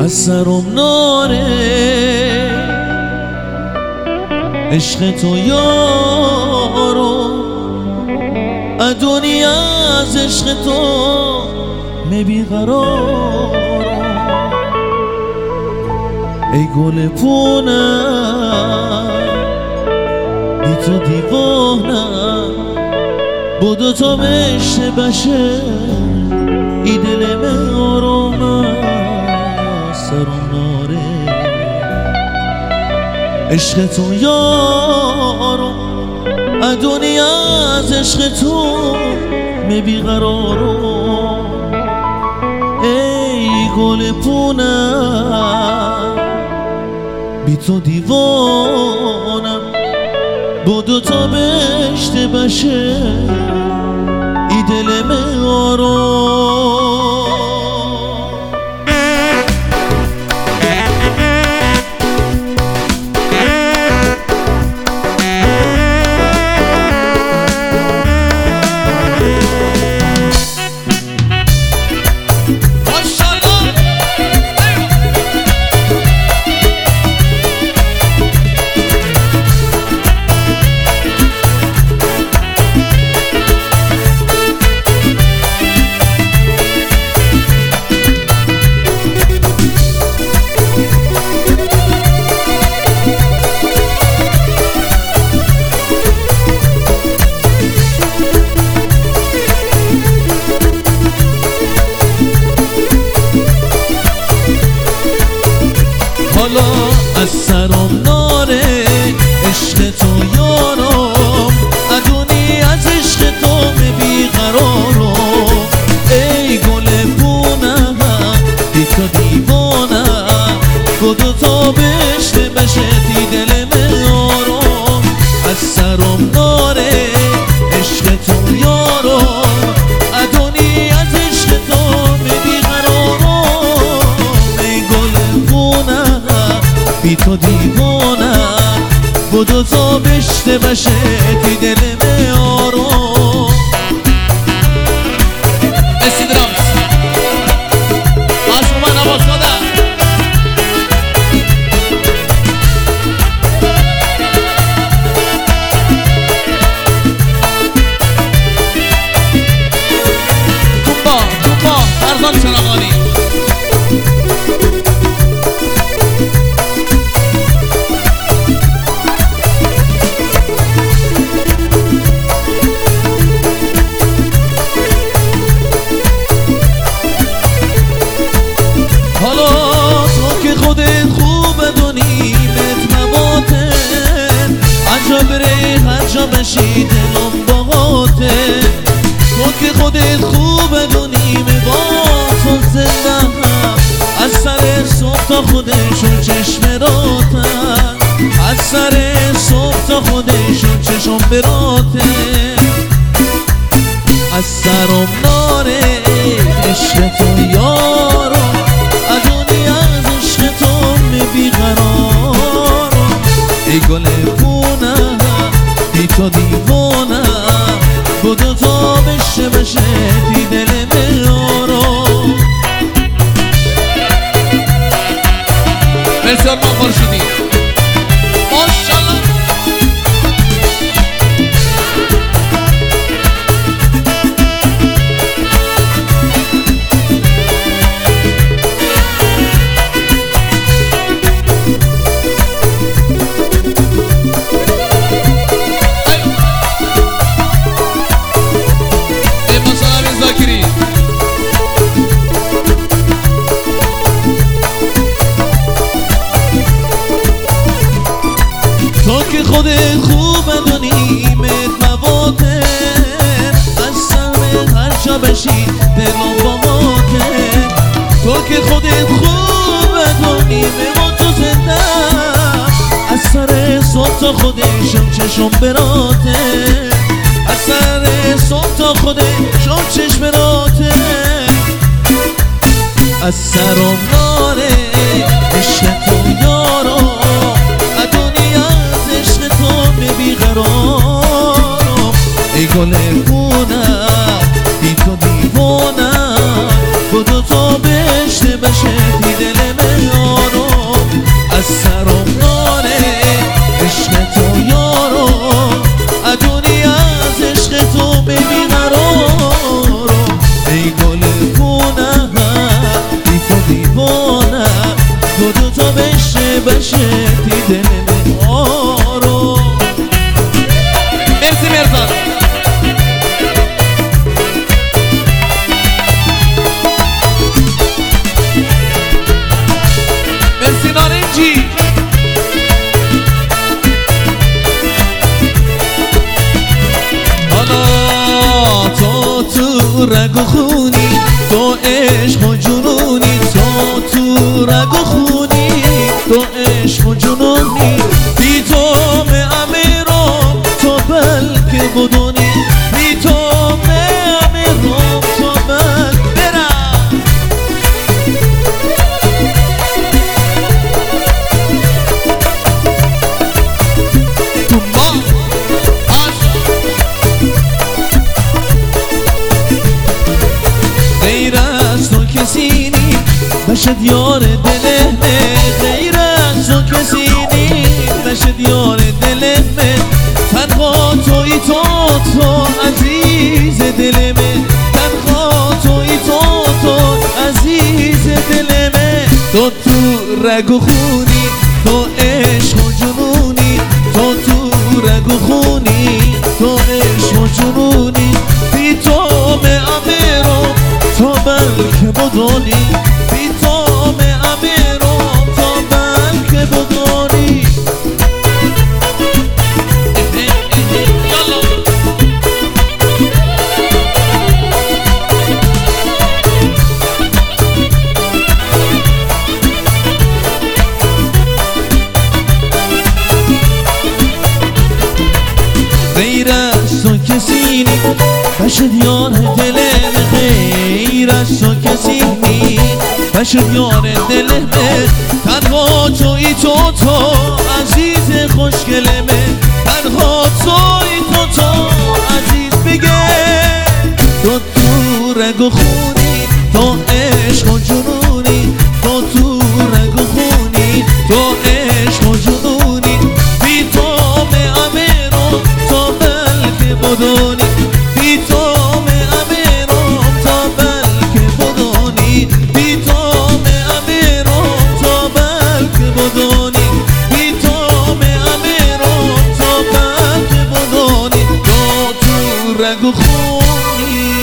از سرم ناره عشق تو یارو دنیا از عشق تو می بیقرارم ای گل پونم بی تو دیوانم بودو تا بشه بشه ای دل من آروم سرم ناره عشق تو یارو دنیا از عشق تو می بیقرارم ای گل پونم بی تو دیوانم بودو تا بشته بشه ای دل من آروم از سرم ناره عشق تو یارم ادونی از عشق تو می بیقرارم ای گل پونم بی تو دیوانم بودو تا بشته بشه تی دل من آروم از سرم ناره عشق تو یارم ادونی از عشق تو می بیقرارم ای گل پونم بی تو دیوانم بودو تا بشته بشه تی دل من آروم استیدرامز از من عباس مادر تومبا فرزان چراغانی هر جا بشی دلم باهاته تو که خودت خوب دونیم با تو زندم از سر صبح تا خودشون چشم راتن از سر صبح تا خودشون چشم براته از سرم ناره عشق تو یارو ادونی از عشق تو می بیقرارم ای گل پونم بی تو دیوانم بودو تا بشه بشه تی دل من آروم مرسی آرمان خورشیدی ماشالله تو که خودت خوب دونیمت مواتن از سر هر جا بشی دلم باهاتن تو که خودت خوب دونیمت با تو زندم از سر صبح تا خودشم چشم براتن از سر صبح تا خودشم چشم براتن از سرم ناره عشق تو یارو ای گل پونم بی تو دیوانم بودو تا بشته بشه تی دل من رگ و خونی تو عشق و جنونی تو تو رگ و خونی تو عشق و جنونی بی تو امیرم تو بلکه بدونی بی تو امیرم تو بلکه برم تو ما غیر از تو کسی نی بشد یار دل من غیر از تو کسی نی بشد یار دل من تنها توی تو عزیز دل من تنها توی تو عزیز دل من تو تو رگ و خونی تو عشق و جنونی تو تو رگ و خونی تو عشق و جنونی بی تو امیرم تو بلکه بدونی بی تو امیرم تو بلکه بدونی غیر از تو کسی نی بشد یار دل من غیر از تو کسی نی بشد یار دل من تنها توی تو عزیز خوشگل من تنها توی تو عزیز بگه تو تو رگ و خونی تو عشق و جنونی تو تو رگ و خونی تو عشق و جنونی بی تو امیرم تو بلکه بدونی بی تو امیرم تو بلکه بدونی بی تو امیرم تو بلکه بدونی بی تو امیرم تو بلکه بدونی تو تو رگ و خونی